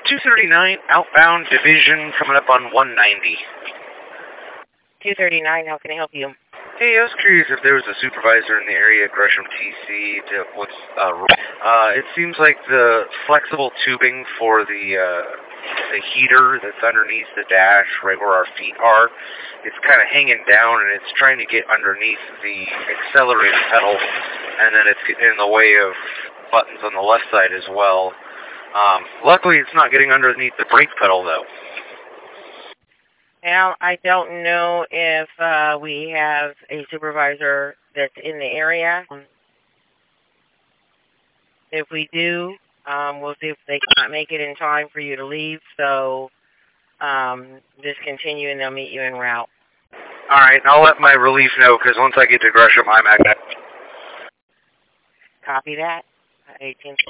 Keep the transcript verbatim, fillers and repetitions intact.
two thirty-nine outbound division coming up on one ninety. two thirty-nine, how can I help you? Hey, I was curious if there was a supervisor in the area, Gresham T C, to what's, uh, uh, it seems like the flexible tubing for the, uh, the heater that's underneath the dash, right where our feet are, it's kind of hanging down and it's trying to get underneath the accelerator pedal, and then it's getting in the way of buttons on the left side as well. Um, luckily, it's not getting underneath the brake pedal, though. Well, I don't know if uh, we have a supervisor that's in the area. If we do, um, we'll see if they can't make it in time for you to leave. So um, just continue and they'll meet you en route. All right, I'll let my relief know because once I get to Gresham, I'm at that. Copy that. eighteen